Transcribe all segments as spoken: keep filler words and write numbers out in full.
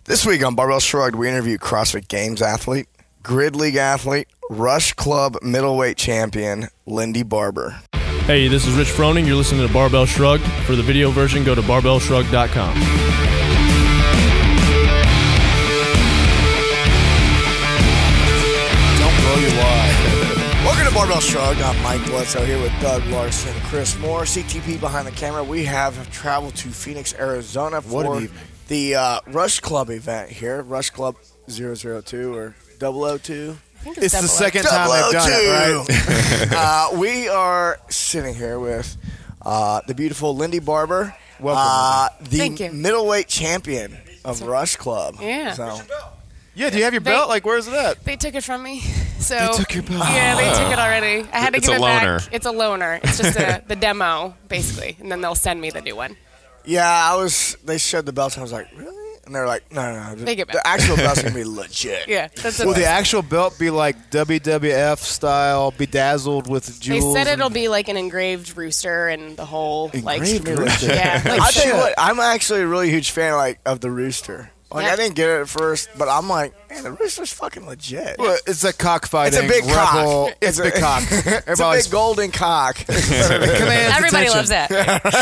This week on Barbell Shrugged, we interview CrossFit Games athlete, Grid League athlete, Rush Club middleweight champion, Lindy Barber. Hey, this is Rich Froning. You're listening to Barbell Shrugged. For the video version, go to barbell shrugged dot com. Don't blow your wad. Welcome to Barbell Shrugged. I'm Mike Bledsoe here with Doug Larson, Chris Moore, C T P behind the camera. We have traveled to Phoenix, Arizona for the uh, Rush Club event here. Rush Club zero zero two or double oh two. I think it's It's the second time they've done it, right? uh, we are sitting here with uh, the beautiful Lindy Barber, Welcome. uh, the Thank you. middleweight champion of Rush Club. Yeah. So, Yeah, do you have your They- belt? Like, where's it at? They took it from me. So They took your belt. Yeah, they took it already. I had to It's give a it loaner. back. It's a loaner. It's just a, the demo, basically, and then they'll send me the new one. yeah, I was. They showed the belts, and I was like, really? And they're like, no, no, no. Take it The back. actual belt's gonna be legit. Yeah, that's Will it. the actual belt be like W W F style, bedazzled with They jewels? said it'll and- be like an engraved rooster and the whole like. Engraved rooster? Yeah, like I tell you shit. what, I'm actually a really huge fan, like, of the rooster. Like, Yeah. I didn't get it at first, but I'm like, man, the rooster's fucking legit. Well, it's a cockfighting. It's a big rebel. cock. It's a big cock. It's a Everybody's big golden cock. commands Everybody attention. loves that.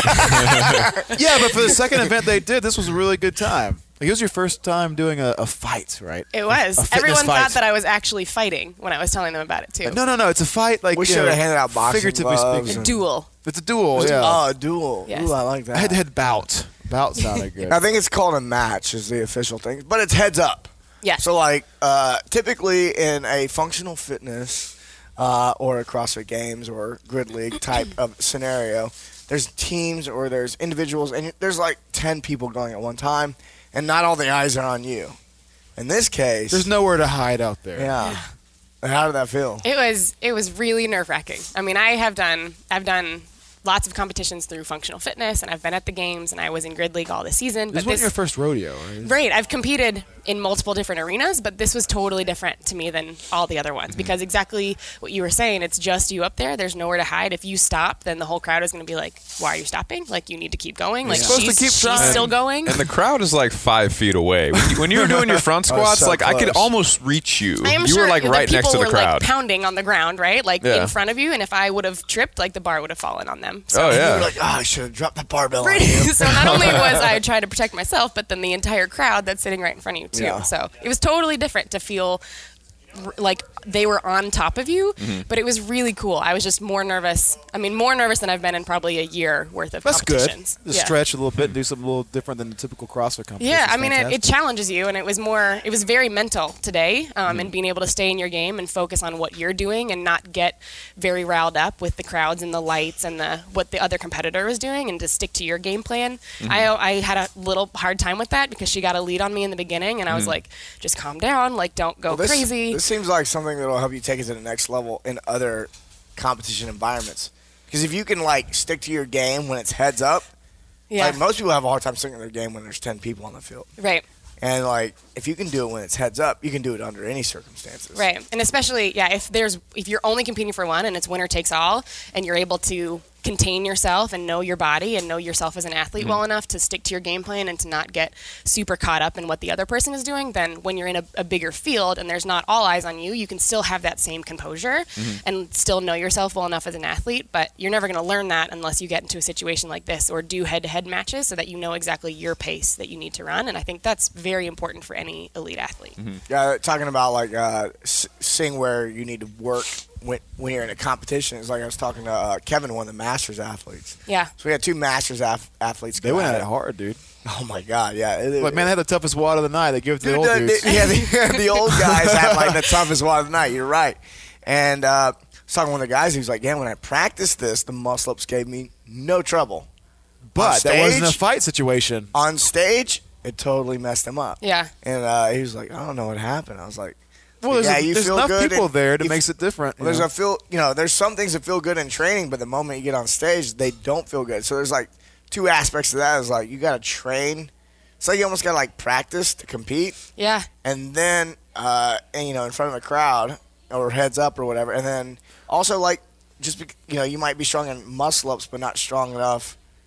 Yeah, but for the second event they did, this was a really good time. Like, it was your first time doing a, a fight, right? It was. A fitness Everyone fight. thought that I was actually fighting when I was telling them about it too. No, no, no. It's a fight. Like We you should know, have handed out boxing figuratively gloves speaking. and- Duel. It's a duel. Yeah. Oh, a duel. Yes. Ooh, I like that. Head to head bout. Bout sounded good. I think it's called a match is the official thing, but it's heads up. Yes. So, like, uh, typically in a functional fitness uh, or a CrossFit Games or Grid League type of scenario, there's teams or there's individuals, and there's like ten people going at one time, and not all the eyes are on you. In this case, There's nowhere to hide out there. yeah. How did that feel? It was it was really nerve wracking. I mean, I have done I've done lots of competitions through functional fitness, and I've been at the games, and I was in Grid League all this season. This But wasn't this, your first rodeo, right? right, I've competed in multiple different arenas, but this was totally different to me than all the other ones because exactly what you were saying. It's just you up there. There's nowhere to hide. If you stop, then the whole crowd is going to be like, "Why are you stopping? Like you need to keep going. Like supposed to she's, keep she's trying." still going." And the crowd is like five feet away. When you, when you were doing your front squats, so like I could close. almost reach you. I am you sure were like the right people next to the were crowd. like pounding on the ground, right, like Yeah. in front of you. And if I would have tripped, like the bar would have fallen on them. So oh You yeah. were like, oh, I should have dropped the barbell on Right. you. So not only was I trying to protect myself, but then the entire crowd that's sitting right in front of you too. Yeah. So it was totally different to feel r- like they were on top of you, Mm-hmm. but it was really cool. I was just more nervous. I mean, more nervous than I've been in probably a year worth of That's good. competitions. Just Yeah. stretch a little bit and do something a little different than the typical CrossFit competition. Yeah, It's I mean, it, it fantastic. challenges you, and it was more, it was very mental today, um, Mm-hmm. and being able to stay in your game and focus on what you're doing and not get very riled up with the crowds and the lights and the what the other competitor was doing, and to stick to your game plan. Mm-hmm. I I had a little hard time with that because she got a lead on me in the beginning, and I was like, just calm down, like don't go Well, this, crazy. This seems like something that will help you take it to the next level in other competition environments. Because if you can like stick to your game when it's heads up, yeah, like most people have a hard time sticking to their game when there's ten people on the field. right. And like if you can do it when it's heads up, you can do it under any circumstances. Right, and especially yeah, if there's if you're only competing for one and it's winner takes all, and you're able to contain yourself and know your body and know yourself as an athlete well enough to stick to your game plan and to not get super caught up in what the other person is doing, then when you're in a, a bigger field and there's not all eyes on you, you can still have that same composure and still know yourself well enough as an athlete. But you're never going to learn that unless you get into a situation like this or do head-to-head matches so that you know exactly your pace that you need to run. And I think that's very important for any elite athlete. Yeah, talking about like uh, s- seeing where you need to work when, when you're in a competition. It's like I was talking to uh, Kevin, one of the Masters athletes. Yeah. So we had two Masters af- athletes. They go went at at it hard, dude. Oh my God, yeah. It- Like, man, they had the toughest wad of the night. They give it to the Dude, old the, dudes. the- yeah, the, the old guys had like the toughest one of the night. You're right. And uh, I was talking to one of the guys. He was like, "Yeah, when I practiced this, the muscle ups gave me no trouble. But that wasn't a stage? fight situation. On stage, it totally messed him up." Yeah. And uh, he was like, "I don't know what happened." I was like, Well, there's, yeah, a- you there's feel enough good people and there that you makes it different. Well, you there's know? a feel, you know, there's some things that feel good in training, but the moment you get on stage, they don't feel good. So there's like two aspects to that. Is like you got to train. It's like you almost got to like practice to compete, Yeah. and then uh, and, you know, in front of a crowd or heads up or whatever, and then also like just be, you know, you might be strong in muscle ups, but not strong enough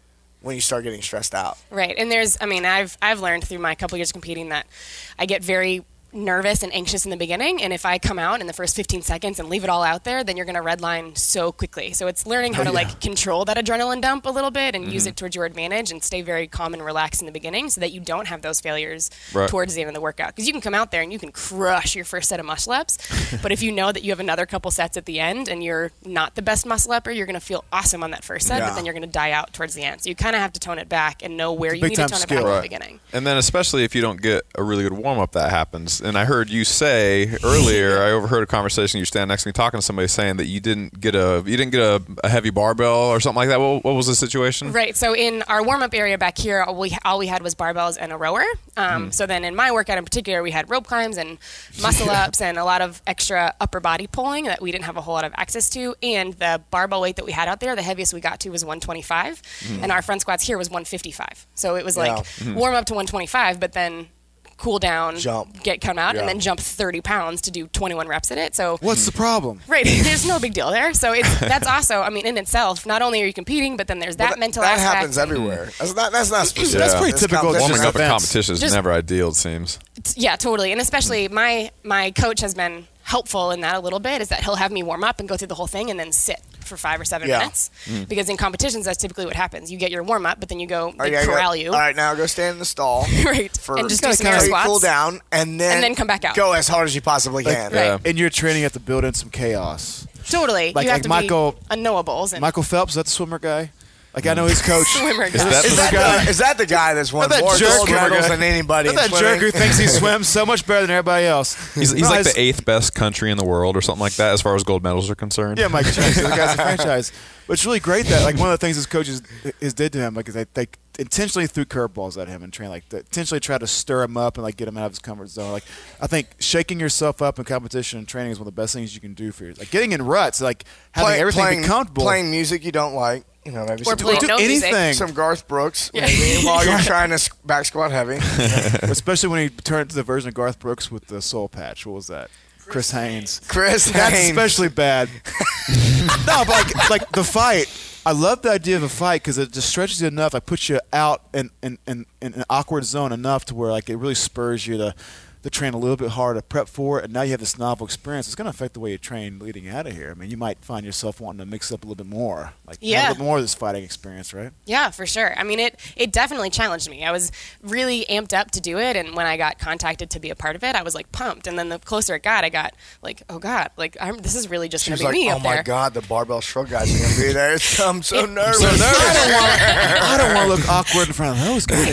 when you start getting stressed out. Right. And there's, I mean, I've I've learned through my couple years of competing that I get very nervous and anxious in the beginning, and if I come out in the first fifteen seconds and leave it all out there, then you're going to redline so quickly. So it's learning how Oh, to yeah. like control that adrenaline dump a little bit and Mm-hmm. use it towards your advantage and stay very calm and relaxed in the beginning so that you don't have those failures Right. towards the end of the workout. Because you can come out there and you can crush your first set of muscle ups, but if you know that you have another couple sets at the end and you're not the best muscle upper, you're going to feel awesome on that first set, Yeah. but then you're going to die out towards the end. So you kind of have to tone it back and know where It's a you need to big-time tone it skill. back Right. at the beginning. And then especially if you don't get a really good warm up, that happens. And I heard you say earlier, I overheard a conversation. You stand next to me talking to somebody saying that you didn't get a you didn't get a, a heavy barbell or something like that. What, what was the situation? Right. So in our warm up area back here, all we all we had was barbells and a rower. Um, So then in my workout in particular, we had rope climbs and muscle ups and a lot of extra upper body pulling that we didn't have a whole lot of access to. And the barbell weight that we had out there, the heaviest we got to was one twenty-five, and our front squats here was one fifty-five. So it was like Yeah. warm up to one twenty-five, but then cool down, Jump. get come out, Yeah. and then jump thirty pounds to do twenty-one reps at it. So What's the problem? right, there's no big deal there. So it's that's also, I mean, in itself, not only are you competing, but then there's that Well, mental that aspect. happens everywhere. That's not, that's not specific. That's pretty This typical of competition- Warming up at events. competition is Just- never ideal, it seems. Yeah, totally. And especially my my coach has been helpful in that a little bit, is that he'll have me warm up and go through the whole thing and then sit for five or seven Yeah. minutes. Because in competitions, that's typically what happens. You get your warm up, but then you go, All they right, corral go- you. All right, now go stand in the stall. Right. For And just Gotta do some kinda air squats. cool down, and then And then come back out. Go as hard as you possibly Like, can. Right. Yeah. In your training, you have to build in some chaos. Totally. Like- you have like to Michael- be unknowables. And Michael Phelps, is that the swimmer guy? Like, I know his coach. swimmer Is guys. that Is that, the, is that the guy that's won That more jerk gold guy. medals than anybody in That swimming? jerk who thinks he swims so much better than everybody else. He's, he's No, like it's- the eighth best country in the world or something like that as far as gold medals are concerned. Yeah, Mike Chase, the guy's a franchise. But it's really great that like one of the things his coaches is did to him, like is they, they intentionally threw curveballs at him and train like they intentionally tried to stir him up and like get him out of his comfort zone. Like I think shaking yourself up in competition and training is one of the best things you can do for you. Like getting in ruts, like having Play- everything playing, be comfortable. Playing music you don't like. You know, maybe Or some, playing do no music. anything. some Garth Brooks maybe, while you're trying to s- back squat heavy. Especially when he turned to the version of Garth Brooks with the soul patch. What was that? Chris Haynes. Chris That's Haynes. especially bad. No, but like, like the fight. I love the idea of a fight because it just stretches you enough. Like puts you out in, in, in, in an awkward zone enough to where like it really spurs you to, to train a little bit harder, to prep for it, and now you have this novel experience. It's going to affect the way you train leading out of here. I mean, you might find yourself wanting to mix up a little bit more, like have Yeah. a little more of this fighting experience, right? Yeah, for sure. I mean, it it definitely challenged me. I was really amped up to do it, and when I got contacted to be a part of it, I was like pumped. And then the closer it got, I got like, oh god, like I'm, this is really just She gonna was be like, me "Oh up my there." God, the barbell shrug guys are gonna be there." It's, I'm so nervous. I don't want I don't want to look awkward in front of those guys.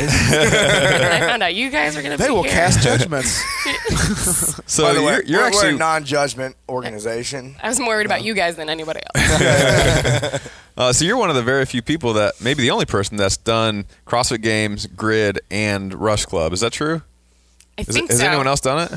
And I found out you guys are gonna They be will here. cast judgments. So By the way, you're, you're we're, actually we're a non-judgment organization. I was more worried about you guys than anybody else. uh, so you're one of the very few people that maybe the only person that's done CrossFit Games, Grid, and Rush Club. Is that true? I Is think it, has so. anyone else done it?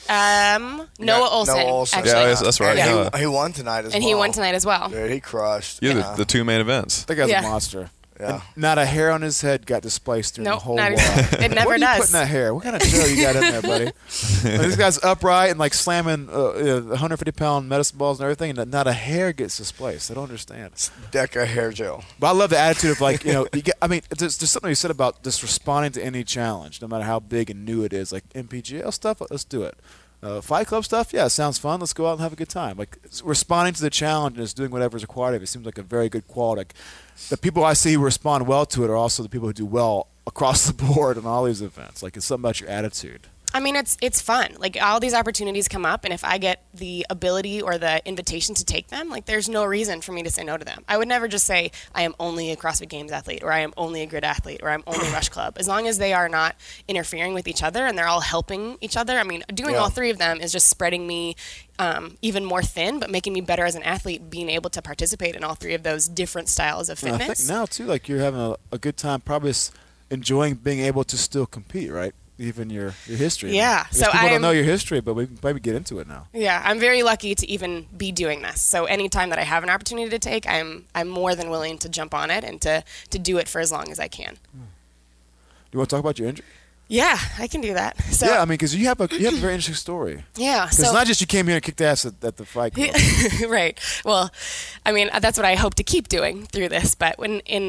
Um, Noah Yeah, Olson, Noah Olson. actually, Yeah, that's, that's right. And Yeah. he, he won tonight as and well. he won tonight as well. Dude, he crushed. You're yeah. the, the two main events. That guy's Yeah. a monster. Yeah. And not a hair on his head got displaced during Nope, the whole not while. even- it never Where are you does. putting that hair? What kind of gel you got in there, buddy? Like, this guy's upright and like slamming uh, you know, one hundred fifty pound medicine balls and everything, and not a hair gets displaced. I don't understand. Deca hair gel. But I love the attitude of like, you know, you get, I mean, there's, there's something you said about just responding to any challenge, no matter how big and new it is. Like M P G L stuff, let's do it. Uh, Fight Club stuff, yeah, it sounds fun. Let's go out and have a good time. Like it's responding to the challenge and just doing whatever is required of it seems like a very good quality. Like, the people I see who respond well to it are also the people who do well across the board in all these events. Like it's something about your attitude. I mean, it's it's fun. Like all these opportunities come up, and if I get the ability or the invitation to take them, like there's no reason for me to say no to them. I would never just say I am only a CrossFit Games athlete, or I am only a Grid athlete, or I'm only Rush Club. As long as they are not interfering with each other and they're all helping each other. I mean, doing Yeah. all three of them is just spreading me um, even more thin, but making me better as an athlete, being able to participate in all three of those different styles of And I fitness. think now too, like you're having a, a good time, probably s- enjoying being able to still compete, right? Even your, your history. Yeah, I guess so people I don't am- know your history, but we can maybe get into it now. Yeah, I'm very lucky to even be doing this. So anytime that I have an opportunity to take, I'm I'm more than willing to jump on it and to, to do it for as long as I can. Do you want to talk about your injury? Yeah, I can do that. So yeah, I mean, because you have a you have a very interesting story. yeah, Because so it's not just you came here and kicked ass at, at the Fight Club. right. Well, I mean, that's what I hope to keep doing through this. But when in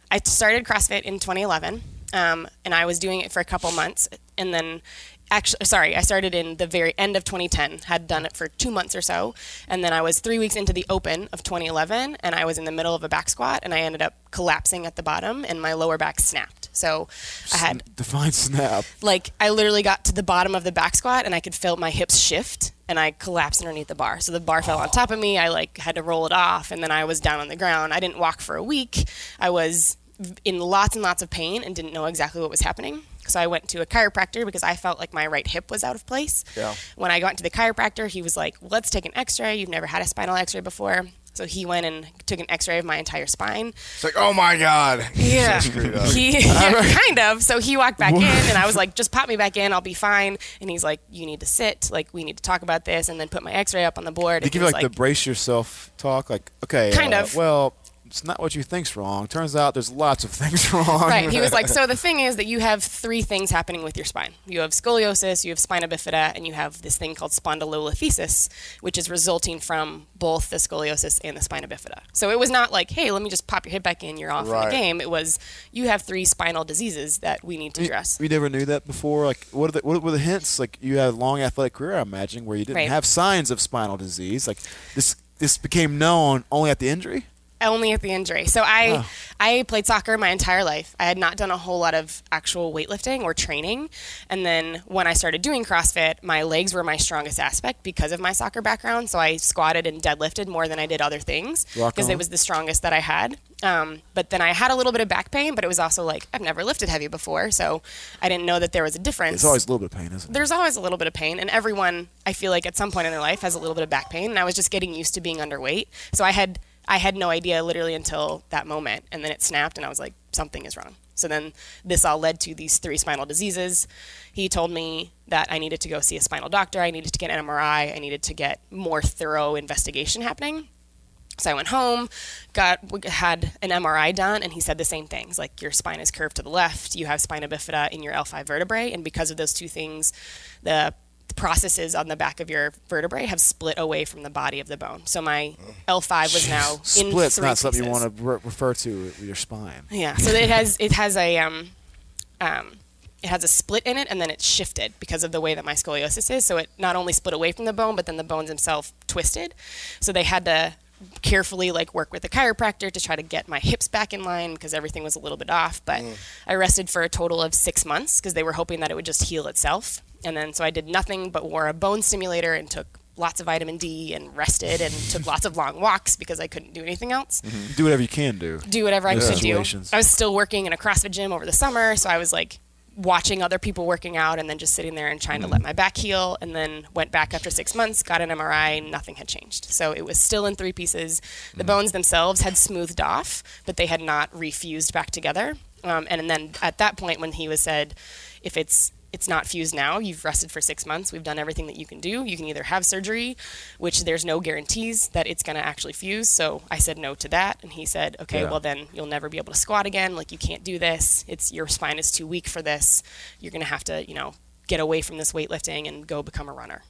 I started CrossFit in twenty eleven, um, and I was doing it for a couple months, and then actually, sorry, I started in the very end of twenty ten, had done it for two months or so, and then I was three weeks into the open of twenty eleven, and I was in the middle of a back squat, and I ended up collapsing at the bottom, and my lower back snapped. So I had Define snap. like I literally got to the bottom of the back squat, and I could feel my hips shift, and I collapsed underneath the bar. So the bar fell on top of me. I like had to roll it off, and then I was down on the ground. I didn't walk for a week. I was in lots and lots of pain and didn't know exactly what was happening. So I went to a chiropractor because I felt like my right hip was out of place. Yeah. When I got to the chiropractor, he was like, let's take an x-ray. You've never had a spinal x-ray before. So he went and took an x-ray of my entire spine. It's like, oh my God. Yeah. So screwed up. He, yeah, kind of. So he walked back in, and I was like, just pop me back in. I'll be fine. And he's like, you need to sit. Like, we need to talk about this. And then put my x-ray up on the board. Did he give was you like, the brace yourself talk? Like, okay, Kind uh, of. well, it's not what you think's wrong. Turns out there's lots of things wrong. Right. He was like, so the thing is that you have three things happening with your spine. You have scoliosis, you have spina bifida, and you have this thing called spondylolisthesis, which is resulting from both the scoliosis and the spina bifida. So it was not like, hey, let me just pop your hip back in, you're off in Right. the game. It was, you have three spinal diseases that we need to address. We never knew that before. Like, what, are the, what were the hints? Like, you had a long athletic career, I imagine, where you didn't Right. have signs of spinal disease. Like, this this became known only at the injury? Only at the injury. So I Wow. I played soccer my entire life. I had not done a whole lot of actual weightlifting or training. And then when I started doing CrossFit, my legs were my strongest aspect because of my soccer background. So I squatted and deadlifted more than I did other things Rock because on. it was the strongest that I had. Um, but then I had a little bit of back pain, but it was also like, I've never lifted heavy before. So I didn't know that there was a difference. It's always a little bit of pain, isn't it? There's always a little bit of pain, and everyone, I feel like at some point in their life, has a little bit of back pain, and I was just getting used to being underweight. So I had I had no idea literally until that moment, and then it snapped, and I was like, something is wrong. So then this all led to these three spinal diseases. He told me that I needed to go see a spinal doctor, I needed to get an M R I, I needed to get more thorough investigation happening. So I went home, got had an M R I done, and he said the same things, like your spine is curved to the left, you have spina bifida in your L five vertebrae, and because of those two things, the processes on the back of your vertebrae have split away from the body of the bone. So my L five was now in Split's three not something you pieces. want to re- refer to with your spine. Yeah, so it has it has a um, um, it has a split in it, and then it's shifted because of the way that my scoliosis is. So it not only split away from the bone, but then the bones themselves twisted. So they had to carefully like work with the chiropractor to try to get my hips back in line because everything was a little bit off. But Mm. I rested for a total of six months because they were hoping that it would just heal itself. And then so I did nothing but wore a bone stimulator and took lots of vitamin D and rested and took lots of long walks because I couldn't do anything else. Do whatever you can do. Do whatever I In those could do. situations. I was still working in a CrossFit gym over the summer, so I was like watching other people working out and then just sitting there and trying to let my back heal, and then went back after six months, got an M R I, nothing had changed. So it was still in three pieces. The bones themselves had smoothed off, but they had not refused back together. Um, and then at that point when he was said, if it's it's not fused now, you've rested for six months, we've done everything that you can do, you can either have surgery, which there's no guarantees that it's going to actually fuse. So I said no to that, and he said, okay, Yeah. well then you'll never be able to squat again, like you can't do this, it's your spine is too weak for this, you're going to have to, you know, get away from this weightlifting and go become a runner.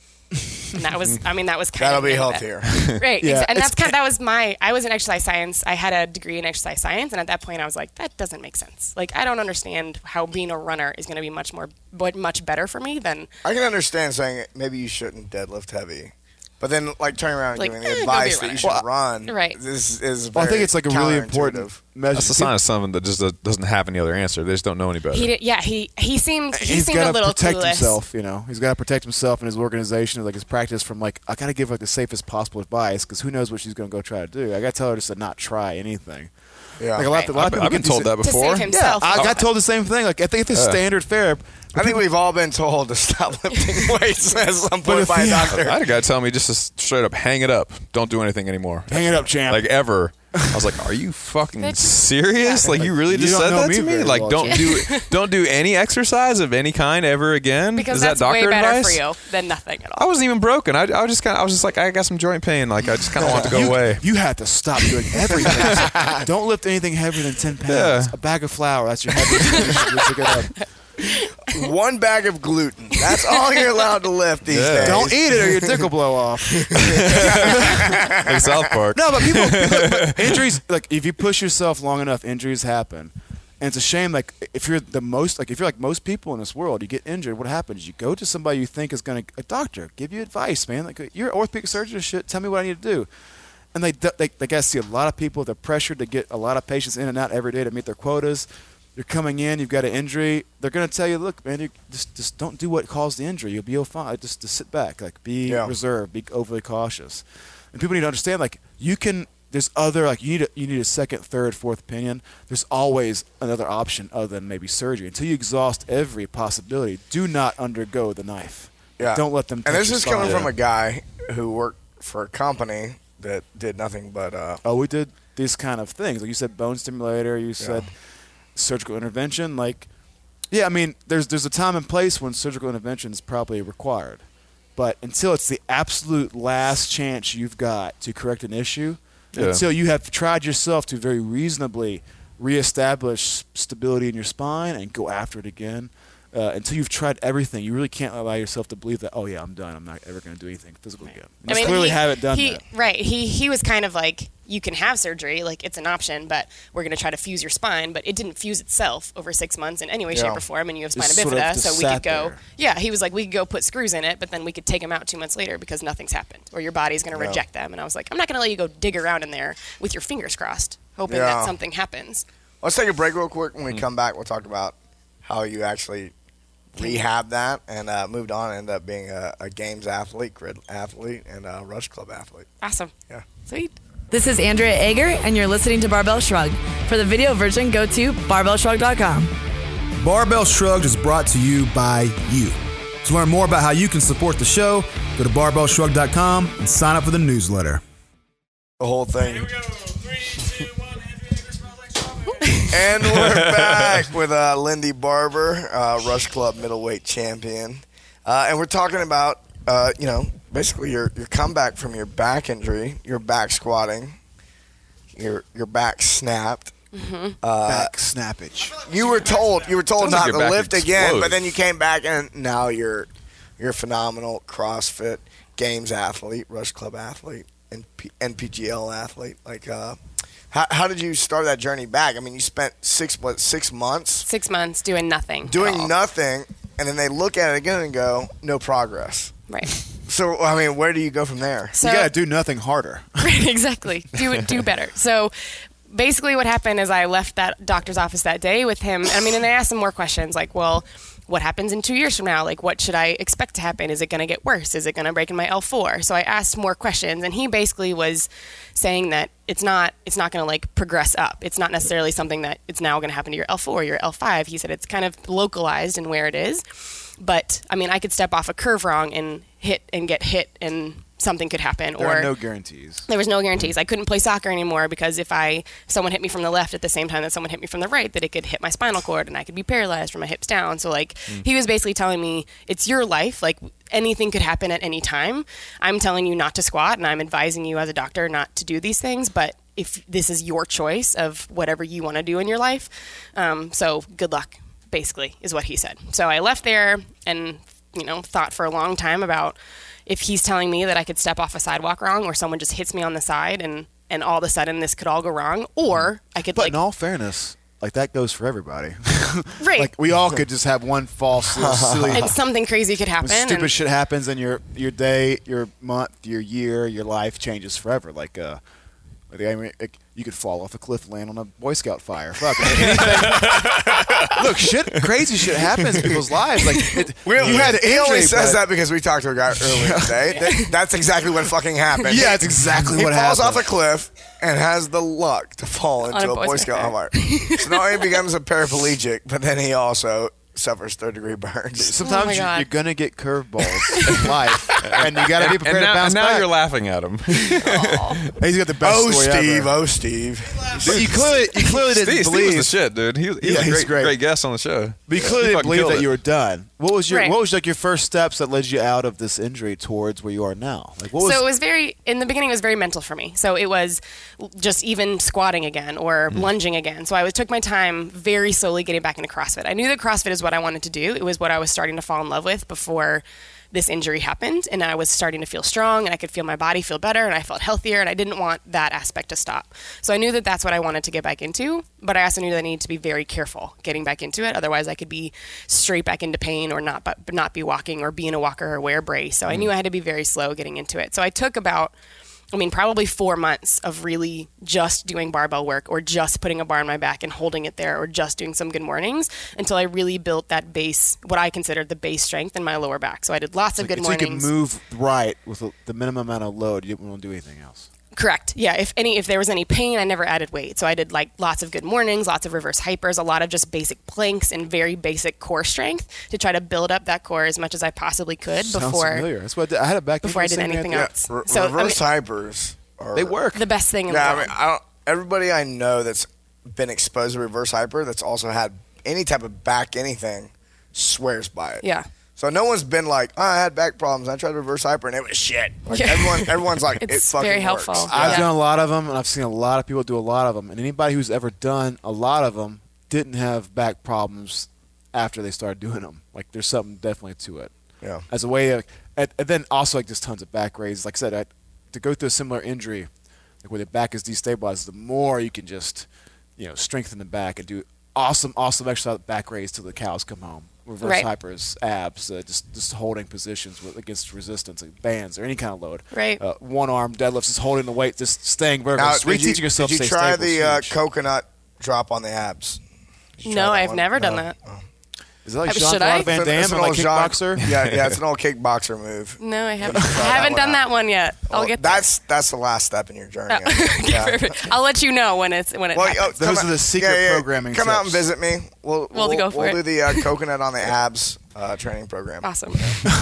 And that was, I mean, that was kind That'll of be the end of healthier. it. Right. Yeah, exa- and it's- that's kind of, that was my, I was in exercise science. I had a degree in exercise science. And at that point I was like, that doesn't make sense. Like, I don't understand how being a runner is going to be much more, but much better for me than, I can understand saying maybe you shouldn't deadlift heavy. But then, like, turning around and Like, giving eh, the go be advice a that you runner. should Well, run, right. this is Well, I very think it's like a really important counterintuitive. measure. That's the sign of someone that just uh, doesn't have any other answer. They just don't know any better. he did, yeah, he, he seemed, he He's seemed got a to little protect clueless. himself, you know. He's got to protect himself and his organization, like his practice from like, I got to give like the safest possible advice because who knows what she's going to go try to do. I got to tell her just to not try anything. Yeah. Like a lot, Right. a lot of I've, people I've been get told these- that To before. save himself. I got told the same thing. Like I think it's Yeah. standard fare. I think we've all been told to stop lifting weights at some But point if by a you- doctor. I had a guy tell me just to s- straight up hang it up. Don't do anything anymore. Hang it up, champ. Like ever. I was like, "Are you fucking That's- serious? yeah. Like you really You just don't said know that me to me? very Like well, don't Chad. do don't do any exercise of any kind ever again? Because Is that's that doctor way better advice? for you than nothing at I all. wasn't even broken. I, I was just kind of I was just like I got some joint pain. Like I just kind of want to go you, away. You had to stop doing everything. Don't lift anything heavier than ten pounds. Yeah. A bag of flour. That's your heaviest. You should pick it up. One bag of gluten. That's all you're allowed to lift these Yeah. days. Don't eat it or your dick will blow off. Like South Park. No, but people, people but injuries, like if you push yourself long enough, injuries happen. And it's a shame, like if you're the most, like if you're like most people in this world, you get injured, what happens? You go to somebody you think is going to, a doctor, give you advice, man. Like you're an orthopedic surgeon or shit, tell me what I need to do. And they, they, they got to see a lot of people, they're pressured to get a lot of patients in and out every day to meet their quotas. You're coming in, you've got an injury. They're going to tell you, look, man, you just just don't do what caused the injury. You'll be fine. Just, just sit back, like be Yeah. reserved, be overly cautious. And people need to understand, like you can. There's other, like you need a, you need a second, third, fourth opinion. There's always another option other than maybe surgery. Until you exhaust every possibility, do not undergo the knife. Yeah. Don't let them. And touch this your is coming spine. from a guy who worked for a company that did nothing but. Uh, Oh, we did these kind of things. Like you said, bone stimulator. You said surgical intervention. Like, yeah, I mean, there's there's a time and place when surgical intervention is probably required, but until it's the absolute last chance you've got to correct an issue, Yeah. until you have tried yourself to very reasonably reestablish stability in your spine and go after it again. Uh, until you've tried everything, you really can't allow yourself to believe that, oh yeah, I'm done. I'm not ever going to do anything physical again. You I mean, clearly he, haven't done he, that. Right. He he was kind of like, you can have surgery, like it's an option, but we're going to try to fuse your spine. But it didn't fuse itself over six months in any way, Yeah. shape, or form, and you have spina Just sort of bifida, just so we sat could go. there. Yeah, he was like, we could go put screws in it, but then we could take them out two months later because nothing's happened, or your body's going to Yeah. reject them. And I was like, I'm not going to let you go dig around in there with your fingers crossed, hoping Yeah. that something happens. Let's take a break real quick. When we Hmm. come back, we'll talk about how you actually rehab that and uh, moved on and ended up being a, a games athlete, grid athlete, and a rush club athlete. Awesome. Yeah. Sweet. This is Andrea Ager, and you're listening to Barbell Shrugged. For the video version, go to barbell shrugged dot com. Barbell Shrugged is brought to you by you. To learn more about how you can support the show, go to barbell shrugged dot com and sign up for the newsletter. The whole thing. And we're back with uh, Lindy Barber, uh, Rush Club middleweight champion. Uh, and we're talking about, uh, you know, basically your, your comeback from your back injury, your back squatting, your your back snapped. Mm-hmm. Uh, Back snappage. you were told you were told Sounds like not your to back lift again, exploded. but then you came back and now you're you're a phenomenal CrossFit Games athlete, Rush Club athlete, and P- N P G L athlete. Like, uh, how how did you start that journey back? I mean, you spent six what six months Six months doing nothing. at doing all. nothing, and then they look at it again and go, no progress. Right. So I mean, where do you go from there? So, You got to do nothing harder. Right, exactly. Do it. Do better. So, basically, what happened is I left that doctor's office that day with him. I mean, and I asked him more questions like, well, what happens in two years from now? Like, what should I expect to happen? Is it going to get worse? Is it going to break in my L four? So I asked more questions, and he basically was saying that it's not it's not going to like progress up. It's not necessarily something that it's now going to happen to your L four, or your L five. He said it's kind of localized in where it is. But I mean, I could step off a curve wrong and hit and get hit, and something could happen. There or are no guarantees. there was no guarantees. I couldn't play soccer anymore because if I if someone hit me from the left at the same time that someone hit me from the right, that it could hit my spinal cord and I could be paralyzed from my hips down. So like he was basically telling me it's your life. Like anything could happen at any time. I'm telling you not to squat, and I'm advising you as a doctor not to do these things. But if this is your choice of whatever you want to do in your life, um, so good luck. Basically, is what he said. So I left there and you know thought for a long time about if he's telling me that I could step off a sidewalk wrong, or someone just hits me on the side, and, and all of a sudden this could all go wrong, or I could But like in all fairness, like that goes for everybody. right, Like we all could just have one false, little silly. and something crazy could when happen. stupid and, shit happens, and your your day, your month, your year, your life changes forever. Like uh, like, I mean, like, you could fall off a cliff, land on a Boy Scout fire. Fuck. anything. Look, shit, crazy shit happens in people's lives. Like it, We, you had an he only injury, says but- that because we talked to a guy earlier today. That- that's exactly what fucking happened. Yeah, it's exactly he what falls happened. off a cliff and has the luck to fall into a a Boy Boy Scout Scout fire. So not only becomes a paraplegic, but then he also suffers third degree burns. Sometimes Oh my you, God. you're gonna get curveballs in life, and you gotta be And prepared now, to bounce and now back. you're laughing at him. He's got the best Oh, story Steve! ever. Oh, Steve! But you clearly, you clearly didn't Steve, Steve believe. was the shit, dude. He, he Yeah, was a he's great, great. great guest on the show. But you He clearly didn't fucking believe killed that it. you were done. What was your Right. What was like your first steps that led you out of this injury towards where you are now? Like what was? So it was very, in the beginning, it was very mental for me. So it was just even squatting again or Mm. lunging again. So I was, took my time very slowly getting back into CrossFit. I knew that CrossFit is what I wanted to do. It was what I was starting to fall in love with before this injury happened. And I was starting to feel strong and I could feel my body feel better and I felt healthier and I didn't want that aspect to stop. So I knew that that's what I wanted to get back into. But I also knew that I needed to be very careful getting back into it. Otherwise, I could be straight back into pain or not, but not be walking or be in a walker or wear a brace. So I knew I had to be very slow getting into it. So I took about, I mean, probably four months of really just doing barbell work or just putting a bar on my back and holding it there or just doing some good mornings until I really built that base, what I considered the base strength in my lower back. So I did lots of good so you mornings. could move right with the- the minimum amount of load. You didn't want to do anything else. Correct. Yeah. If any, if there was any pain, I never added weight. So I did like lots of good mornings, lots of reverse hypers, a lot of just basic planks and very basic core strength to try to build up that core as much as I possibly could Sounds before familiar. That's what I, did. I had a back before I injury did same anything thing. else. Re- So, I reverse mean- hypers are They work. the best thing in Yeah, the I world. mean, I don't, everybody I know that's been exposed to reverse hyper that's also had any type of back anything swears by it. yeah. So no one's been like, oh, I had back problems. I tried reverse hyper and it was shit. Like Yeah. everyone, everyone's like, It's it fucking very works. helpful. I've Yeah. done a lot of them, and I've seen a lot of people do a lot of them. And anybody who's ever done a lot of them didn't have back problems after they started doing them. Like there's something definitely to it. Yeah. As a way of, and, and then also like just tons of back raises. Like I said, I, to go through a similar injury, like where the back is destabilized, the more you can just, you know, strengthen the back and do awesome, awesome exercise back raise till the cows come home. Reverse Right. hypers, abs, uh, just just holding positions with, against resistance, like bands or any kind of load. Right. Uh, one arm deadlifts, just holding the weight, just staying vertical. Now, Just did you, reteaching yourself did to you stay try stable is the uh, huge. coconut drop on the abs? Did you try No, that I've one? never done No. that. Is that like Uh, Jean should Claude I? Van It's an- Damme, it's an like old Jean- kickboxer? Yeah, yeah, it's an old kickboxer move. No, I haven't. try I that haven't one done out. that one yet. I'll Well, get there. that's that's the last step in your journey. Oh, I think. Yeah. Perfect. I'll let you know when it's when it Well, happens. yo, come Those out- are the secret programming Come out and tips. visit me. We'll We'll we'll, go for we'll it. do the uh, coconut on the abs uh, training program. Awesome.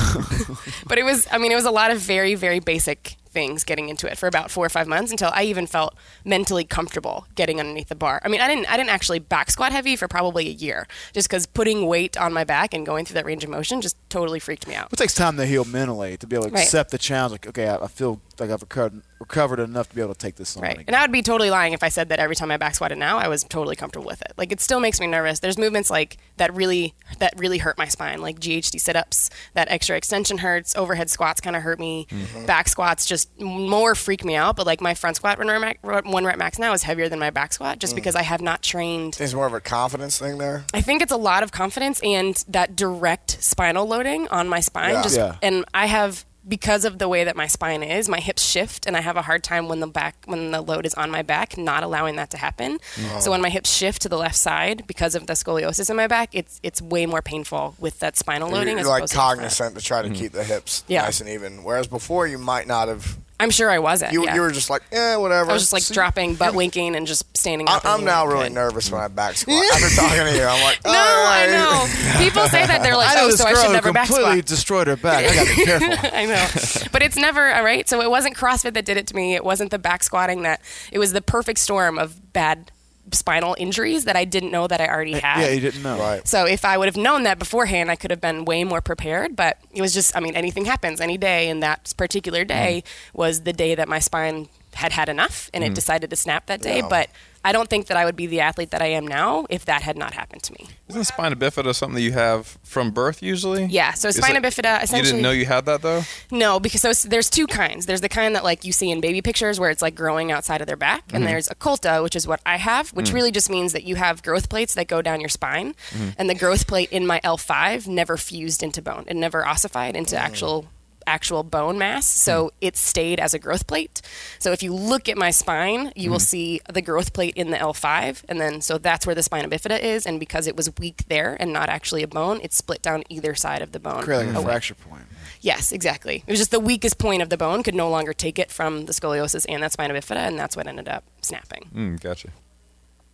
But it was, I mean, it was a lot of very, very basic things getting into it for about four or five months until I even felt mentally comfortable getting underneath the bar. I mean, I didn't, I didn't actually back squat heavy for probably a year just because putting weight on my back and going through that range of motion just totally freaked me out. It takes time to heal mentally to be able to Right. accept the challenge. Like, okay, I, I feel like I've recovered, recovered enough to be able to take this on. Right. again. And I would be totally lying if I said that every time I back squatted now, I was totally comfortable with it. Like, it still makes me nervous. There's movements like that really, that really hurt my spine, like G H D sit-ups. That extra extension hurts. Overhead squats kind of hurt me. Mm-hmm. Back squats just more freak me out. But like my front squat one rep, max, one rep max now is heavier than my back squat just because I have not trained. There's more of a confidence thing there. I think it's a lot of confidence and that direct spinal loading on my spine. Yeah. Just Yeah. and I have, because of the way that my spine is, my hips shift and I have a hard time when the back when the load is on my back, not allowing that to happen. So when my hips shift to the left side because of the scoliosis in my back, it's it's way more painful with that spinal loading. You're as like opposed to the front. cognizant to try to keep the hips Yeah. nice and even. Whereas before you might not have. I'm sure I wasn't. You, yeah. you were just like, eh, whatever. I was just like dropping, butt winking, and just standing I, up. and I'm doing now what I really could. nervous when I back squat. After talking to you, I'm like, No, all I right. know. People say that they're like, I know oh, this so I girl should who never back completely squat. destroyed her back. I got to be careful. I know. But it's never, all right? So it wasn't CrossFit that did it to me. It wasn't the back squatting that, it was the perfect storm of bad spinal injuries that I didn't know that I already had. Yeah, you didn't know. Right. So if I would have known that beforehand, I could have been way more prepared. But it was just, I mean, anything happens any day. And that particular day was the day that my spine had had enough and it decided to snap that day. Yeah. But I don't think that I would be the athlete that I am now if that had not happened to me. Isn't spina bifida something that you have from birth usually? Yeah, so Is spina it- bifida You essentially. didn't know you had that though? No, because those, there's two kinds. There's the kind that like you see in baby pictures where it's like growing outside of their back, and there's occulta, which is what I have, which really just means that you have growth plates that go down your spine, and the growth plate in my L five never fused into bone. It never ossified into actual actual bone mass, so it stayed as a growth plate. So if you look at my spine, you will see the growth plate in the L five, and then so that's where the spina bifida is, and because it was weak there and not actually a bone, it's split down either side of the bone. Create like a away. fracture point. Yes, exactly. It was just the weakest point of the bone could no longer take it from the scoliosis and that spina bifida, and that's what ended up snapping. Mm, gotcha.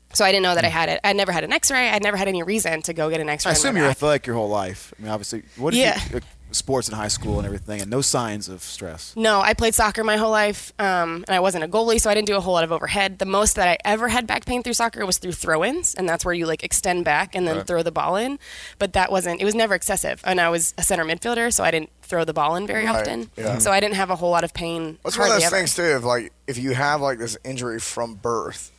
So I didn't know that I had it. I never had an X-ray. I never had any reason to go get an X-ray. I assume on my you're back. athletic your whole life. I mean, obviously, what did Yeah. you, uh, sports in high school and everything, and no signs of stress. No, I played soccer my whole life, um, and I wasn't a goalie, so I didn't do a whole lot of overhead. The most that I ever had back pain through soccer was through throw-ins, and that's where you like extend back and then Right. throw the ball in. But that wasn't. It was never excessive, and I was a center midfielder, so I didn't throw the ball in very Right, often. yeah. So I didn't have a whole lot of pain. What's one of hardly those ever. things too? If like if you have like this injury from birth,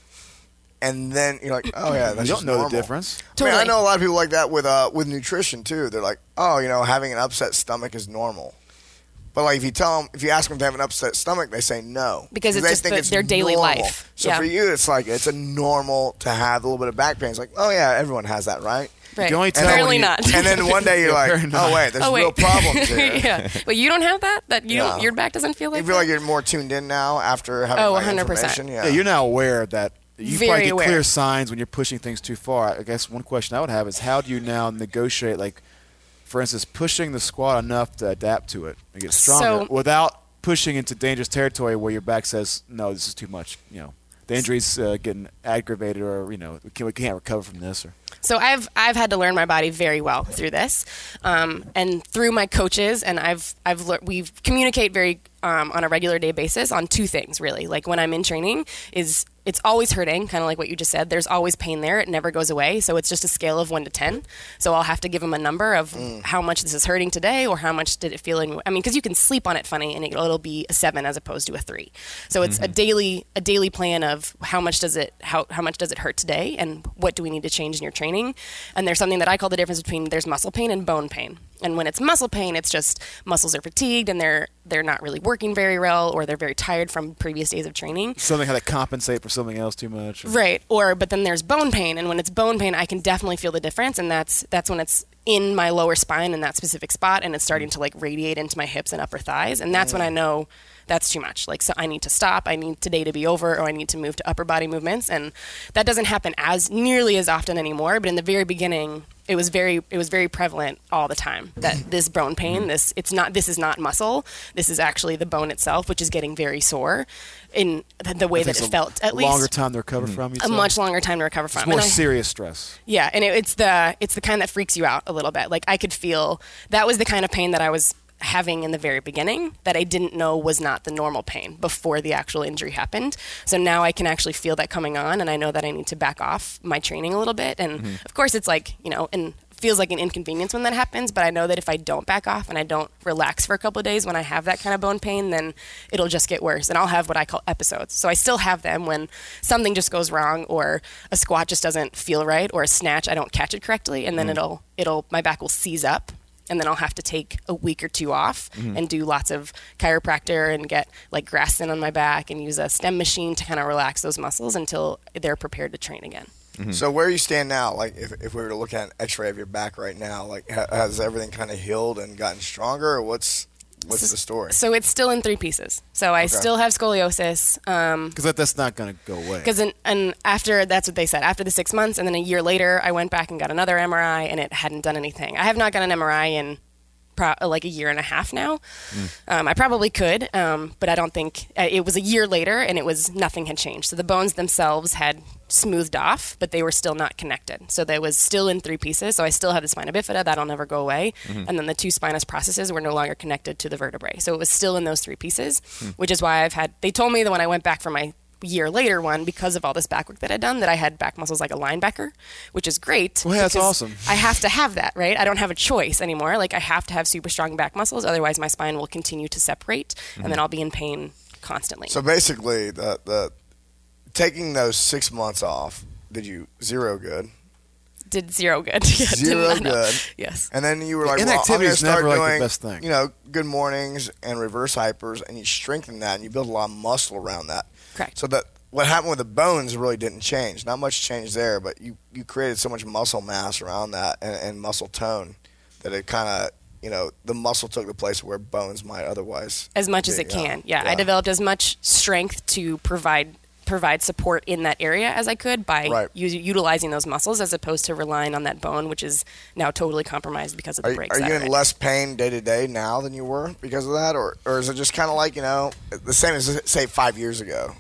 and then you're like, oh yeah, that's You just don't know normal. the difference. I mean, I Totally. know a lot of people like that with uh with nutrition too. They're like, oh, you know, having an upset stomach is normal. But like if you tell them, if you ask them to have an upset stomach, they say no Because it's they just think the- it's their daily normal. life. So Yeah. for you, it's like it's a normal to have a little bit of back pain. It's like, oh yeah, everyone has that, right? Right. You can only tell Apparently when you- not. And then one day you're like, Very nice. oh wait, there's oh wait, real problems here. yeah, but you don't have that. That you don't. Yeah. Your back doesn't feel like. You feel that? like you're more tuned in now after having Oh, like, one hundred percent. information? Yeah, you're now aware that you Very probably get aware. clear signs when you're pushing things too far. I guess one question I would have is how do you now negotiate, like, for instance, pushing the squat enough to adapt to it and get stronger So- without pushing into dangerous territory where your back says, no, this is too much, you know. The injury's uh, getting aggravated, or you know, we can't, we can't recover from this. Or So I've I've had to learn my body very well through this, um, and through my coaches, and I've I've lear- we communicate very um, on a regular day basis on two things really. Like when I'm in training, is it's always hurting, kind of like what you just said. There's always pain there; it never goes away. So it's just a scale of one to ten. So I'll have to give them a number of how much this is hurting today, or how much did it feel. In, I mean, because you can sleep on it funny, and it'll, it'll be a seven as opposed to a three. So it's a daily a daily plan of how much does it how how much does it hurt today, and what do we need to change in your training. And there's something that I call the difference between there's muscle pain and bone pain. And when it's muscle pain, it's just muscles are fatigued and they're they're not really working very well, or they're very tired from previous days of training. something how to compensate for something else too much. Or, Right. Or but then there's bone pain, and when it's bone pain, I can definitely feel the difference, and that's that's when it's in my lower spine in that specific spot, and it's starting to like radiate into my hips and upper thighs, and that's when I know that's too much. Like, so I need to stop. I need today to be over, or I need to move to upper body movements, and that doesn't happen as nearly as often anymore. But in the very beginning, it was very it was very prevalent all the time that this bone pain, this it's not this is not muscle. This is actually the bone itself, which is getting very sore in the, the way I think that it it's a felt. At longer least time to recover from. you'd a say? much longer time to recover from. It's more And I- serious stress. yeah, and it, it's the it's the kind that freaks you out a little bit. Like I could feel that was the kind of pain that I was having in the very beginning that I didn't know was not the normal pain before the actual injury happened. So now I can actually feel that coming on, and I know that I need to back off my training a little bit. And of course, it's like, you know, and feels like an inconvenience when that happens, but I know that if I don't back off and I don't relax for a couple of days when I have that kind of bone pain, then it'll just get worse, and I'll have what I call episodes. So I still have them when something just goes wrong, or a squat just doesn't feel right, or a snatch I don't catch it correctly, and then it'll it'll my back will seize up, and then I'll have to take a week or two off and do lots of chiropractor and get like Graston on my back and use a stem machine to kind of relax those muscles until they're prepared to train again. So where you stand now, like if, if we were to look at an X-ray of your back right now, like ha- has everything kind of healed and gotten stronger, or what's what's S- the story? So it's still in three pieces. So I still have scoliosis. Um, Because that, that's not going to go away. Because and after that's what they said. After the six months, and then a year later, I went back and got another M R I, and it hadn't done anything. I have not got an M R I in pro- like a year and a half now. Um, I probably could, um, but I don't think uh, it was a year later, and it was nothing had changed. So the bones themselves had smoothed off, but they were still not connected. So they was still in three pieces. So I still have the spina bifida, that'll never go away, and then the two spinous processes were no longer connected to the vertebrae. So it was still in those three pieces, which is why I've had. They told me that when I went back for my year later one, because of all this back work that I'd done, that I had back muscles like a linebacker, which is great. Well, yeah, that's because awesome. I have to have that, right? I don't have a choice anymore. Like I have to have super strong back muscles, otherwise my spine will continue to separate, and then I'll be in pain constantly. So basically, the the taking those six months off did you zero good, Did zero good. Yeah, did zero not- good, Yes. and then you were like, Yeah, well, I'm inactivity going to is start never, like, the doing, best thing. you know, good mornings and reverse hypers, and you strengthen that, and you build a lot of muscle around that. Correct. So that what happened with the bones really didn't change. Not much change there, but you, you created so much muscle mass around that and, and muscle tone that it kind of, you know, the muscle took the place where bones might otherwise. As much as be, it can. yeah. Yeah, I developed as much strength to provide provide support in that area as I could by Right. u- utilizing those muscles, as opposed to relying on that bone, which is now totally compromised because of the Are, breaks. are that you are in in. less pain day to day now than you were because of that, or or is it just kind of like, you know, the same as say five years ago?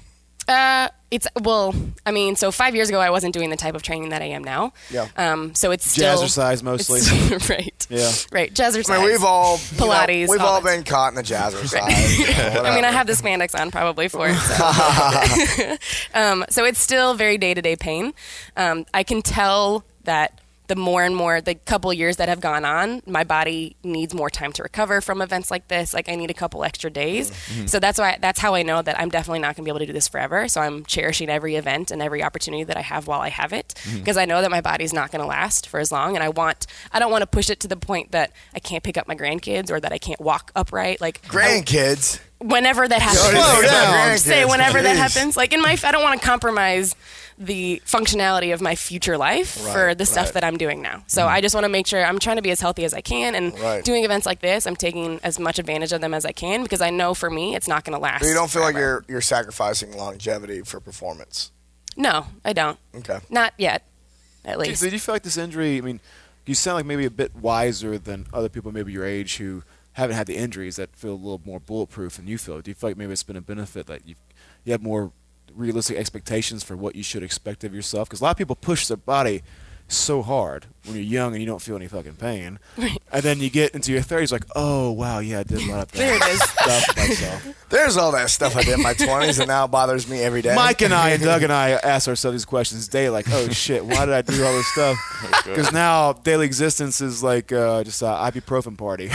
Uh, it's well, I mean, so five years ago I wasn't doing the type of training that I am now. Yeah. Um, so it's still Jazzercise mostly. it's- right. Yeah. Right. Jazzercise. I mean, we've all you know, Pilates, we've all all that been caught in the jazzercise. you know, I mean, I whatever. have the spandex on probably for it. So, um, so it's still very day to day pain. Um, I can tell that the more and more, the couple years that have gone on, my body needs more time to recover from events like this. Like I need a couple extra days. Mm-hmm. So that's why that's how I know that I'm definitely not going to be able to do this forever. So I'm cherishing every event and every opportunity that I have while I have it, because I know that my body's not going to last for as long. And I want, I don't want to push it to the point that I can't pick up my grandkids or that I can't walk upright. Like I- grandkids. whenever that happens. Slow down. Say whenever that Jeez. happens. Like in my, I don't want to compromise the functionality of my future life for Right, the stuff right. that I'm doing now. So I just want to make sure I'm trying to be as healthy as I can, and Right. doing events like this, I'm taking as much advantage of them as I can, because I know for me it's not going to last. So you don't feel like forever. you're you're sacrificing longevity for performance. No, I don't. Okay. Not yet, at Do you, least. do you feel like this injury? I mean, you sound like maybe a bit wiser than other people maybe your age who haven't had the injuries that feel a little more bulletproof than you feel. Do you feel like maybe it's been a benefit that you you have more realistic expectations for what you should expect of yourself? Because a lot of people push their body so hard when you're young and you don't feel any fucking pain, and then you get into your thirties like, oh wow, yeah, I did a lot of There it is. stuff myself. There's all that stuff I did in my twenties, and now it bothers me every day. Mike and I and Doug and I ask ourselves these questions daily, like, oh shit, why did I do all this stuff? Because now daily existence is like uh, just an ibuprofen party.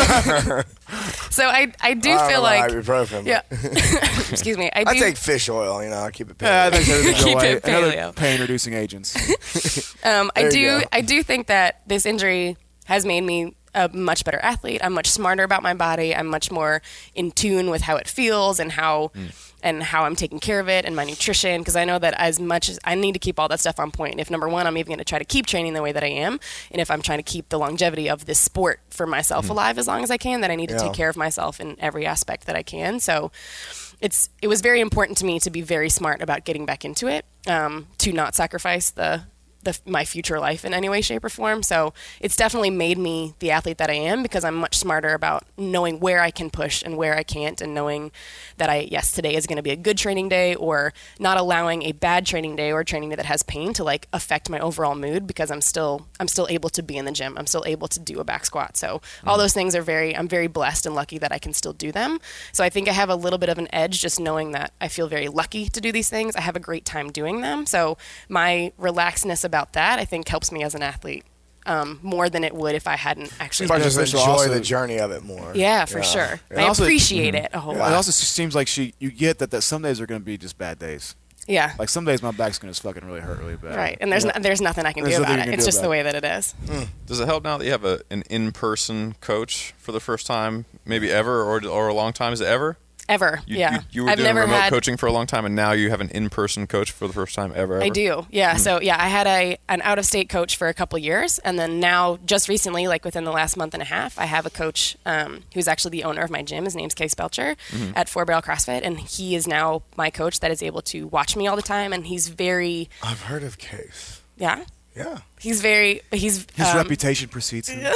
So I, I do I don't feel know like, about ibuprofen. yeah. Excuse me. I do. I take fish oil. You know, I keep it. yeah, I Pale. think everything's Keep away. it And other paleo. pain-reducing agents. Um, I There do. you go. I do think that this injury has made me a much better athlete. I'm much smarter about my body. I'm much more in tune with how it feels and how and how I'm taking care of it and my nutrition. Because I know that as much as I need to keep all that stuff on point. If number one, I'm even going to try to keep training the way that I am, and if I'm trying to keep the longevity of this sport for myself alive as long as I can, then I need to Yeah. take care of myself in every aspect that I can. So. It's it was very important to me to be very smart about getting back into it, um, to not sacrifice the the my future life in any way, shape, or form. So it's definitely made me the athlete that I am, because I'm much smarter about knowing where I can push and where I can't, and knowing that I yes today is going to be a good training day, or not allowing a bad training day or a training day that has pain to like affect my overall mood, because I'm still I'm still able to be in the gym. I'm still able to do a back squat. So all those things are very I'm very blessed and lucky that I can still do them. So I think I have a little bit of an edge just knowing that I feel very lucky to do these things. I have a great time doing them. So my relaxedness about that, I think, helps me as an athlete um, more than it would if I hadn't actually. But done just it. beneficial enjoy also- the journey of it more. Yeah, for sure. Yeah. I also- appreciate it a whole It lot. also seems like she you get that, that some days are going to be just bad days. Yeah. Like some days my back's going to fucking really hurt really bad. Right, and there's Yeah. no, there's nothing I can There's do nothing about you it. can It's do just the about way that it is. Does it help now that you have a, an in-person coach for the first time, maybe ever, or or a long time? Is it ever? Ever, You, yeah. You, you were I've doing never remote had. coaching for a long time, and now you have an in-person coach for the first time ever. I ever? do, yeah. So yeah, I had a an out of state coach for a couple years, and then now just recently, like within the last month and a half, I have a coach um, who's actually the owner of my gym. His name's Case Belcher at Four Barrel CrossFit, and he is now my coach that is able to watch me all the time, and he's very I've heard of Case. yeah. Yeah. He's very he's His um, reputation precedes him.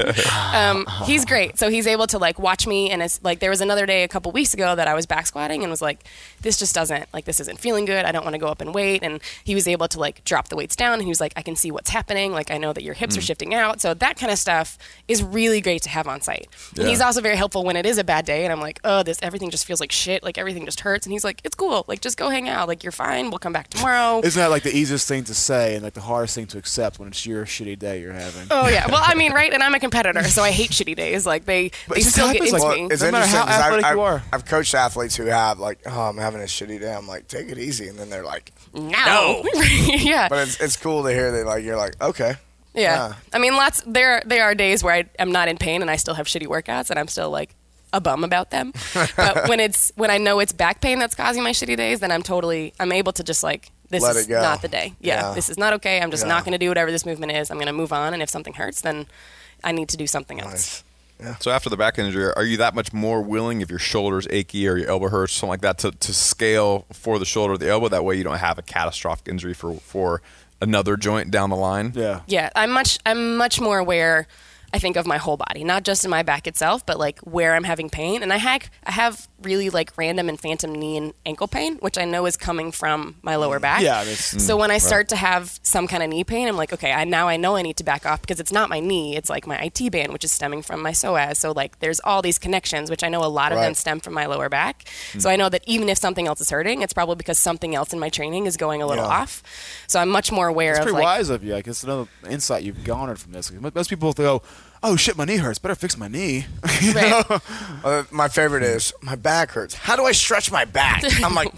um, he's great. So he's able to like watch me, and it's like there was another day a couple weeks ago that I was back squatting and was like, this just doesn't like this isn't feeling good. I don't want to go up in weight, and he was able to like drop the weights down, and he was like, I can see what's happening. Like I know that your hips are shifting out. So that kind of stuff is really great to have on site. And Yeah. he's also very helpful when it is a bad day, and I'm like, oh, this everything just feels like shit. Like everything just hurts, and he's like, it's cool. Like just go hang out. Like you're fine. We'll come back tomorrow. Isn't that like the easiest thing to say and like the hardest thing to accept when it's your shitty day you're having? Oh yeah. Well, I mean, right? And I'm a competitor, so I hate shitty days. Like they, But they it just still get happens, into like, me. It's No matter interesting how 'cause athletic I've, you I've- are. I've coached athletes who have like, oh, I'm having a shitty day. I'm like, take it easy, and then they're like, No. yeah. but it's it's cool to hear that like you're like, okay, yeah. yeah. I mean, lots. There, there are days where I am not in pain and I still have shitty workouts, and I'm still like a bum about them. But when it's when I know it's back pain that's causing my shitty days, then I'm totally I'm able to just like this Let is it go. not the day. Yeah, Yeah. this is not okay. I'm just Yeah. not going to do whatever this movement is. I'm going to move on, and if something hurts, then I need to do something else. nice. So after the back injury, are you that much more willing if your shoulder's achy or your elbow hurts, something like that, to, to scale for the shoulder or the elbow? That way you don't have a catastrophic injury for for another joint down the line. Yeah. Yeah, I'm much I'm much more aware I think of my whole body, not just in my back itself, but like where I'm having pain. And I have, I have really like random and phantom knee and ankle pain, which I know is coming from my lower back. Yeah. That's, So when I right. start to have some kind of knee pain, I'm like, okay, I, now I know I need to back off because it's not my knee. It's like my I T band, which is stemming from my psoas. So like there's all these connections, which I know a lot of Right. them stem from my lower back. So I know that even if something else is hurting, it's probably because something else in my training is going a little Yeah. off. So I'm much more aware It's of pretty like, wise of you. Like, it's another insight you've garnered from this. Like, most people go, "Oh shit, my knee hurts. Better fix my knee." You Right. know? Uh, my favorite is my back hurts. How do I stretch my back? I'm like,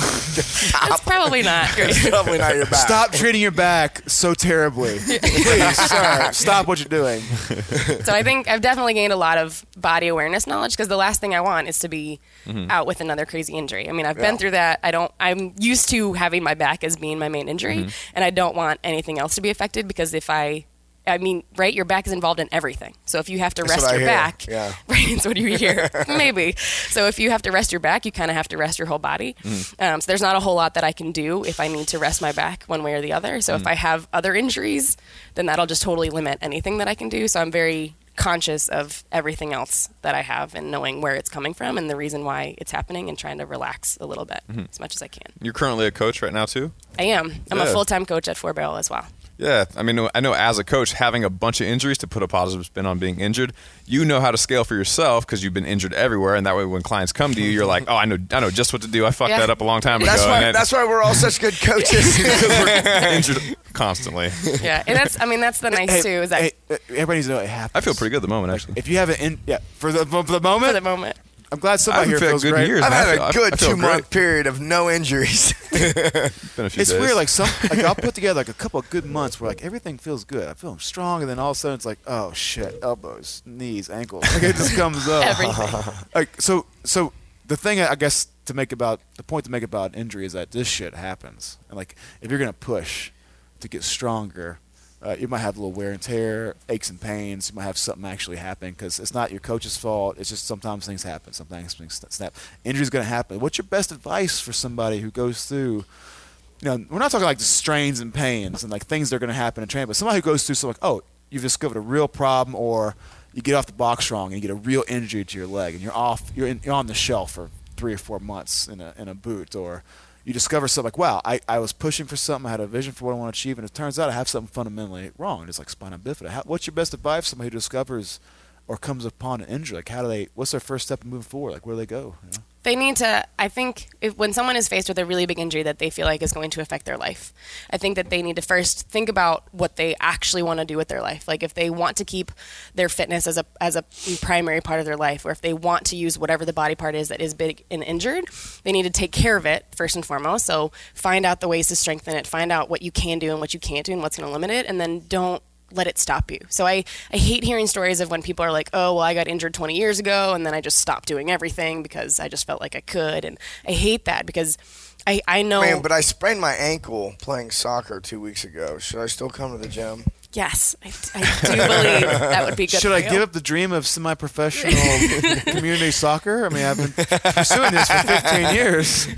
that's probably not great. it's probably not your back. Stop treating your back so terribly. Please, sir, stop what you're doing. So I think I've definitely gained a lot of body awareness knowledge because the last thing I want is to be out with another crazy injury. I mean, I've Yeah. been through that. I don't. I'm used to having my back as being my main injury, and I don't want anything else to be affected because if I, I mean, right, your back is involved in everything. So if you have to That's rest what I your hear. back, Yeah. right, that's what you hear, maybe. So if you have to rest your back, you kind of have to rest your whole body. Um, so there's not a whole lot that I can do if I need to rest my back one way or the other. So if I have other injuries, then that'll just totally limit anything that I can do. So I'm very conscious of everything else that I have and knowing where it's coming from and the reason why it's happening and trying to relax a little bit as much as I can. You're currently a coach right now too? I am. I'm a Yeah. full-time coach at Four Barrel as well. Yeah, I mean, I know as a coach, having a bunch of injuries to put a positive spin on being injured, you know how to scale for yourself because you've been injured everywhere, and that way when clients come to you, you're like, oh, I know, I know just what to do. I fucked Yeah. that up a long time ago. That's and why. then- That's why we're all such good coaches. because we're injured constantly. Yeah, and that's. I mean, that's the nice Hey, too. Is that hey, uh, everybody needs to know it happens. I feel pretty good at the moment, actually. If you have it in, yeah, for the for the moment, for the moment? I'm glad I somebody haven't here felt feels good in great. years. I've I had feel- I- a good I feel two month great. period of no injuries. Been a few It's days. weird, like some, like I'll put together like a couple of good months where like everything feels good. I feel strong, and then all of a sudden it's like, oh shit, elbows, knees, ankles, like it just comes up. Everything. Like so, so the thing I guess to make about the point to make about injury is that this shit happens, and like if you're gonna push to get stronger, uh, you might have a little wear and tear, aches and pains. You might have something actually happen because it's not your coach's fault. It's just sometimes things happen. Sometimes things snap. Injury's gonna happen. What's your best advice for somebody who goes through? You know, we're not talking like the strains and pains and like things that are going to happen in training, but somebody who goes through something like, oh, you've discovered a real problem, or you get off the box wrong and you get a real injury to your leg, and you're off, you're, in, you're on the shelf for three or four months in a in a boot, or you discover something like, wow, I, I was pushing for something, I had a vision for what I want to achieve, and it turns out I have something fundamentally wrong. It's like spina bifida. How, what's your best advice for somebody who discovers or comes upon an injury? Like, how do they? What's their first step in moving forward? Like, where do they go? You know? They need to, I think, if, when someone is faced with a really big injury that they feel like is going to affect their life, I think that they need to first think about what they actually want to do with their life. Like if they want to keep their fitness as a as a primary part of their life, or if they want to use whatever the body part is that is big and injured, they need to take care of it first and foremost. So find out the ways to strengthen it, find out what you can do and what you can't do and what's going to limit it, and then don't let it stop you. So I, I hate hearing stories of when people are like, oh, well, I got injured twenty years ago and then I just stopped doing everything because I just felt like I could. And I hate that because I, I know. Man, but I sprained my ankle playing soccer two weeks ago. Should I still come to the gym? Yes, I, I do believe that would be good Should for I you. give up the dream of semi-professional community soccer? I mean, I've been pursuing this for fifteen years.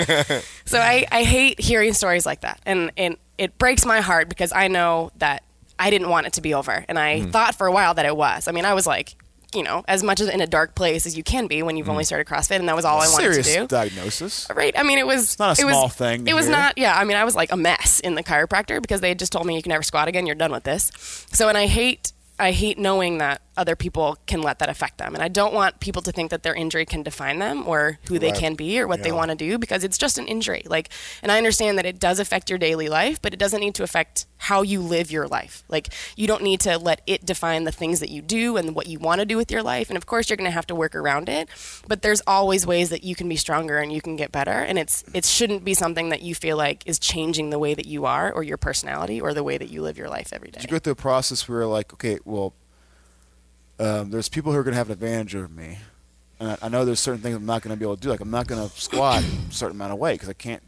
So I, I hate hearing stories like that. And, and it breaks my heart because I know that I didn't want it to be over. And I thought for a while that it was. I mean, I was like, you know, as much as in a dark place as you can be when you've only started CrossFit, and that was all I wanted Serious to do. diagnosis. Right. I mean, it was not a it was, small thing to It was hear. not. Yeah. I mean, I was like a mess in the chiropractor because they had just told me you can never squat again. You're done with this. So, and I hate, I hate knowing that other people can let that affect them. And I don't want people to think that their injury can define them or who they Right. can be or what they Yeah. want to do, because it's just an injury. Like, and I understand that it does affect your daily life, but it doesn't need to affect how you live your life. Like, you don't need to let it define the things that you do and what you want to do with your life. And of course, you're going to have to work around it, but there's always ways that you can be stronger and you can get better. And it's, it shouldn't be something that you feel like is changing the way that you are or your personality or the way that you live your life every day. Did you go through a process where, like, okay, well, um, there's people who are going to have an advantage over me, and I, I know there's certain things I'm not going to be able to do. Like, I'm not going to squat a certain amount of weight because I can't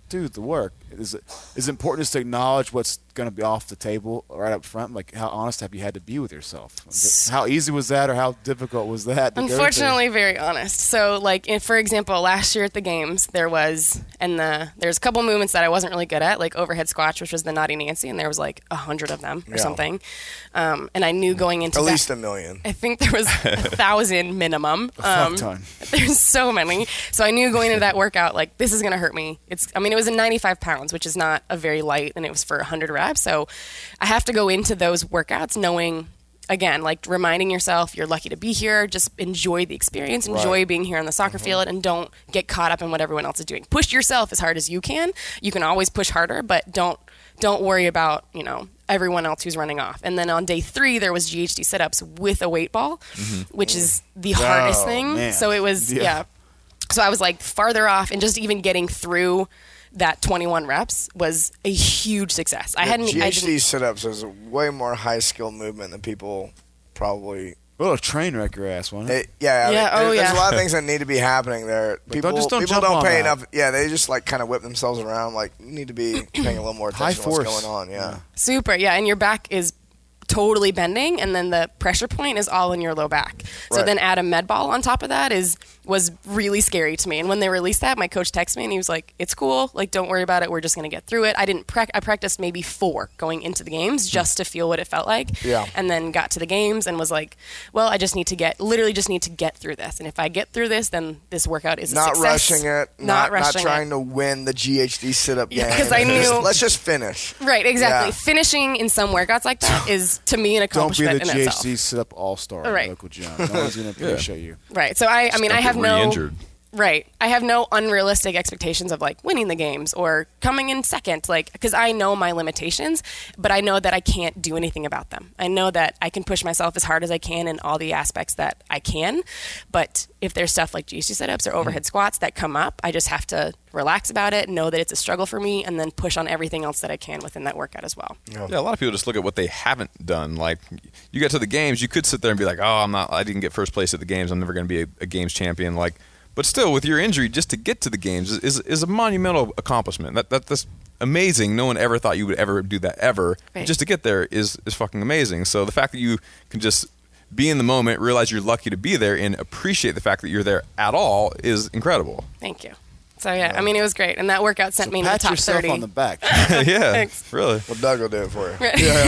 do the work. Is it is it important just to acknowledge what's going to be off the table right up front? Like, how honest have you had to be with yourself? Is it- How easy was that, or how difficult was that? to go through? Unfortunately, very honest. So, like, if, for example, last year at the games, there was, and the there's a couple movements that I wasn't really good at, like overhead squats, which was the Naughty Nancy, and there was like a hundred of them or Yeah. something. Um, and I knew going into At that- least a million. I think there was a thousand minimum. A fuck Um, ton. There's so many. So I knew going into that workout, like, this is going to hurt me. It's, I mean, it was in ninety-five pounds, which is not a very light, and it was for one hundred reps. So I have to go into those workouts knowing, again, like reminding yourself you're lucky to be here. Just enjoy the experience, enjoy being here on the soccer field, and don't get caught up in what everyone else is doing. Push yourself as hard as you can. You can always push harder, but don't don't worry about, you know, everyone else who's running off. And then on day three, there was G H D sit-ups with a weight ball, which is the hardest thing. man. So it was, Yeah. yeah. So I was like farther off, and just even getting through that twenty-one reps was a huge success. I hadn't, I G H D didn't, sit-ups is a way more high-skill movement than people probably. Well, a train wreck your ass, wasn't it? It, yeah, I Yeah, mean, oh, there- there's yeah. a lot of things that need to be happening there. But People don't- just don't people jump don't on pay that. enough. Yeah, they just like kind of whip themselves around. Like, you need to be paying a little more High attention to what's force. going on. Yeah. super, yeah. And your back is totally bending, and then the pressure point is all in your low back. So Right. then add a med ball on top of that is was really scary to me. And when they released that, my coach texted me and he was like, "It's cool. Like, don't worry about it. We're just gonna get through it." I didn't prac- I practiced maybe four going into the games just to feel what it felt like. Yeah. And then got to the games and was like, "Well, I just need to get literally just need to get through this. And if I get through this, then this workout is a Not success." rushing it. Not, Not, rushing not trying it. to win the G H D sit-up game. Yeah, 'cause I knew- Just- let's just finish. Right, exactly. Yeah. Finishing in some workouts like that is to me an Don't be accomplishment the in G H itself. D sit-up all-star at Right. local gym. No one's going to appreciate you. Right. So I, I mean, I Don't have get no re-injured. right. I have no unrealistic expectations of like winning the games or coming in second, like because I know my limitations, but I know that I can't do anything about them. I know that I can push myself as hard as I can in all the aspects that I can, but if there's stuff like G H D sit-ups or overhead squats that come up, I just have to relax about it, know that it's a struggle for me, and then push on everything else that I can within that workout as well. Yeah, a lot of people just look at what they haven't done. Like, you get to the games, you could sit there and be like, "Oh, I'm not. I didn't get first place at the games. I'm never going to be a, a games champion." Like, but still, with your injury, just to get to the games is is, is a monumental accomplishment. That, that that's amazing. No one ever thought you would ever do that ever. Right. Just to get there is is fucking amazing. So the fact that you can just be in the moment, realize you're lucky to be there, and appreciate the fact that you're there at all is incredible. Thank you. So yeah, I mean, it was great, and that workout sent So me into the pat top yourself thirty. on the back. Yeah, Thanks. really. Well, Doug will do it for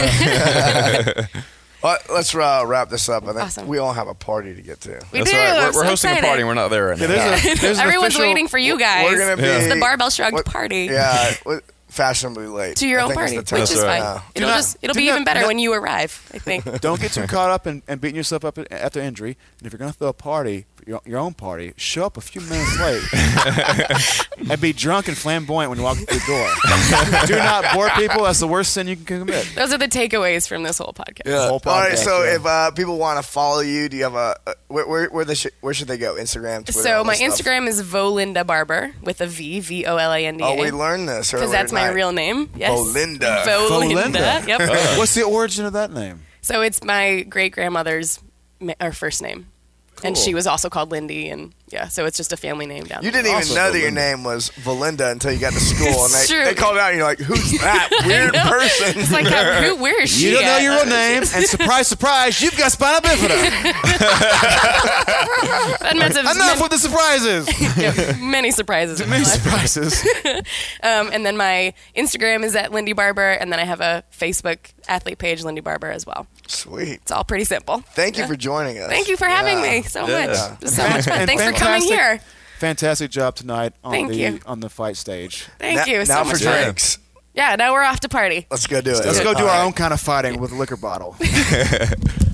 you. Well, let's uh, wrap this up. I think Awesome. we all have a party to get to. We That's do. right. We're, I'm we're so hosting excited. a party. and We're not there right now. There's a, there's an Everyone's official- waiting for you guys. We're gonna be It's the Barbell Shrugged what- party. Yeah, what- fashionably late. To your I own think is party, the term. which is That's right. fine. Yeah. It'll Do not- just it'll do be not- even better no- when you arrive, I think. Don't get too caught up in, and beating yourself up after injury. And if you're going to throw a party, your, your own party, show up a few minutes late and be drunk and flamboyant when you walk through the door. Do not bore people. That's the worst sin you can commit. Those are the takeaways from this whole podcast. Yeah. Whole All right. podcast, So yeah. if uh, people want to follow you, do you have a uh, where where where, they sh- where should they go? Instagram, Twitter. So all my this stuff? Instagram is Volinda Barber with a V, V O L A N D A. Oh, we learned this because earlier that's my tonight. real name. Yes. Volinda. Volinda. Volinda. Yep. What's the origin of that name? So it's my great grandmother's or first name, and Cool. she was also called Lindy, and yeah, so it's just a family name down You there. didn't even Also know that your Volinda. name was Volinda until you got to school, and It's they, true. they called it out, and you're like, "Who's that weird know. person?" It's like, how, who, where is she? You don't know at? your real name, and surprise, surprise, you've got spina bifida. That meant to- Enough with the surprises. yeah, many surprises. in my Many life. surprises. Um, and then my Instagram is at Lindy Barber, and then I have a Facebook athlete page, Lindy Barber, as well. Sweet. It's all pretty simple. Thank you for joining us. Thank you for having Yeah. me so Yeah. much. It was so much fun. And Thanks for coming fantastic- here. Fantastic job tonight on Thank the you. on the fight stage. Thank now, you so now much for fun. drinks. Yeah, now we're off to party. Let's go do it. Let's go do All our right. own kind of fighting with a liquor bottle.